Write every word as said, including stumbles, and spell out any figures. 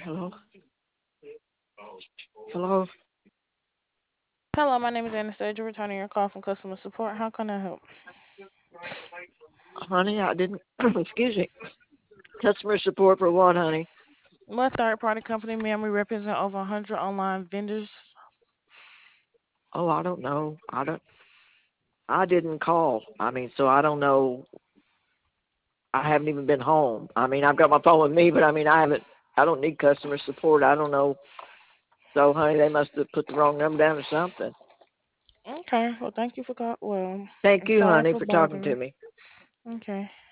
Hello? Hello? Hello, my name is Anastasia, returning your call from customer support. How can I help? Honey, I didn't, excuse me. Customer support for what, honey? What third party company, ma'am? We represent over one hundred online vendors. Oh, I don't know. I don't, I didn't call. I mean, so I don't know. I haven't even been home. I mean, I've got my phone with me, but I mean, I haven't, I don't need customer support. I don't know. So, honey, they must have put the wrong number down or something. Okay, well, thank you for calling. Well, Thank I'm you, sorry honey, for for talking bothering to you. me. Okay.